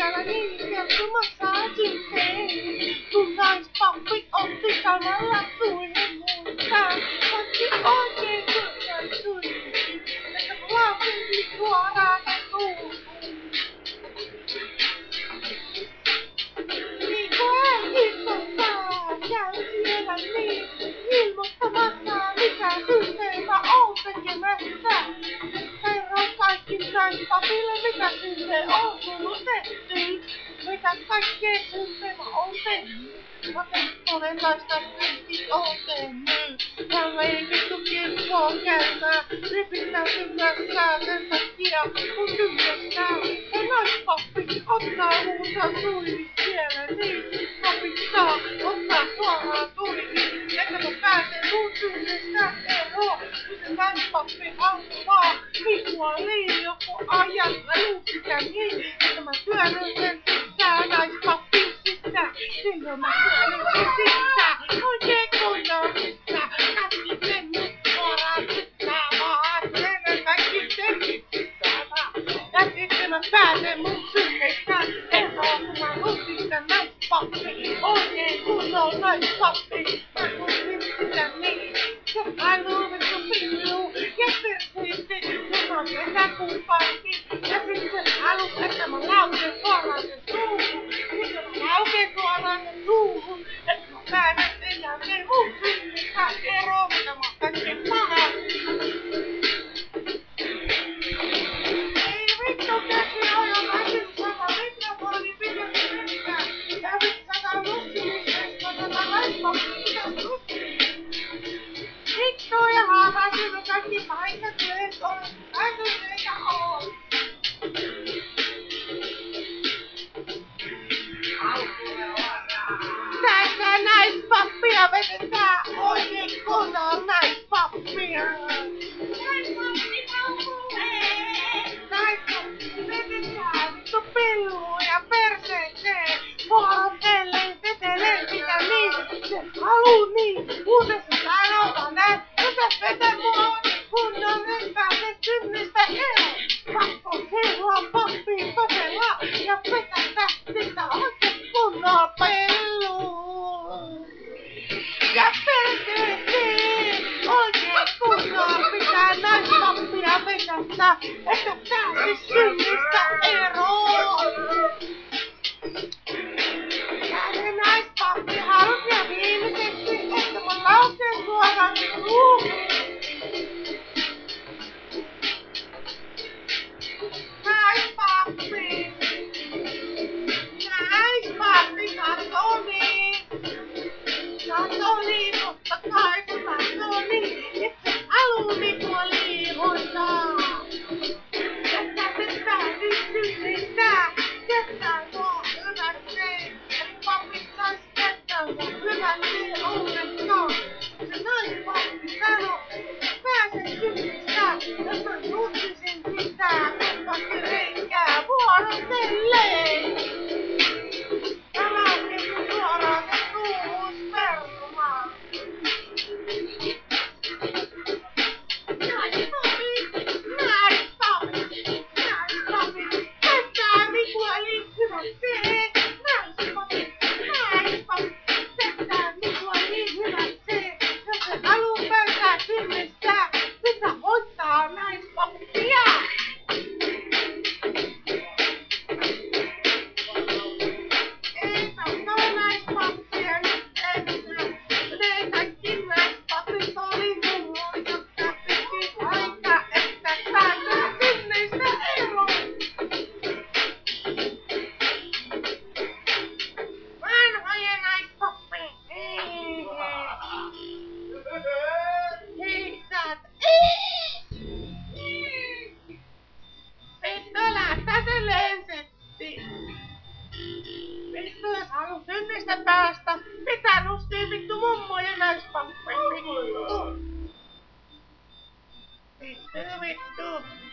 siellä niin kertomassa sitten. Kun naispappi otti samalla suihin muistaa. Otti oikein kunnon suihin. Että lapsi suoraan suuhun. Niin kuin äitikotaan käy siellä niin ilmoittamassa mitä synteitä on tekemässä. Kerro kaikki naispapille mitä synteitä on tullut tehty. Mitä kaikkea synteitä on tehty. Monenlaista syntiä on tehnyt. Ja leikitty kirkkoon käymään. Ripittäytymässä sen takia kun tyhjästää. Ja naispappi ottaa muuta suihin siellä niin. Opittaa ottaa suoraan suihin. Että mä pääsen mun tyhjästä eroon. Kun se naispappi auttaa minua joku ajan sitä niin. Että mä työnnän sen sisään naispappin sisään. Silloin mä työnnän sen sisään. Oikein kunnon sisään. Kaikki tennit suoraan sisään vaan. Työnnän kaikki tennit sisään vaan. Ja sitten mä pääsen mun synneistä eroon. Kun mä lutin naispappi. Oikein kunnon naispappi. Mä lutin sitä niin. Ja mä luulen sun pilluun. Ja perseisesti. Kun on kesäkuupaikki. Ja sitten halus, että mä lauken suoraan sen suuhun. Sitten mä lauken suoraan sen suuhun. Että mä pääsen sen jälkeen mun synneistä eroon. Mitä mä oon kaikkein paha. Ei vittu käsi ajan asin sama mikrofoni pitäisi mennä. Ja vittu tätä lussimisesta tätä naispappi pitäisi lussia. Vittu ja haavaisin on kaikki paikat työt on. Älyneitä on. Tässä naispappia vedetään oikein kunnon naispappia. Naispappi kaupulee. Naispappi vedetään vittu pilluun ja perseeseen. Vuorotellen vetelee sitä niin. Se haluu niin. Muuten se sanoo näin. Mutta vetä mua niin kunnon en pääse synnystä eroon. Pakko heilua pappiin todella. Ja vetätä sitä oikein kunnon pilluun. Ja perseeseen oikein kunnon pitää naispappia vetästä. Että pääsis synnystä eroon. Ja se naispappi halus ja viimeiseksi, että mä lauken suoraan suuhun. Naispappi! Naispappi, katsoo niin! Katsoo niin, totta kai se katsoo niin, että haluu minua liihoittaa. Että se pääsis synnyttää, ketään tuo hyväkseen. Eli pappi sais ketään tuo hyväkseen ollenkaan. Se naispappi sanoo, että pääse synnyttää, jos mä nutsisin sitä kuppakin reikää vuorotelleen. Ja laukin mun suoraan se suuhun spermaan. Naispappi, pettää minua liittyväkseen. Naispappi, pettää minua liittyväkseen. Jos se haluu päästää synnystää, pitää hoitaa naispappia. Ei tahtoo naispappia nyt enää. Ne kaikki naispapit oli mummoja. Ja piti aika, että pääsee synnyistä eroon. Vanhoja naispappeja. Hiiksat. Vittu lähtää se lensetti. Vittu jos haluu synnistä päästä, pitää nustii vittu mummoja naispappeja. Vittu. Vittu.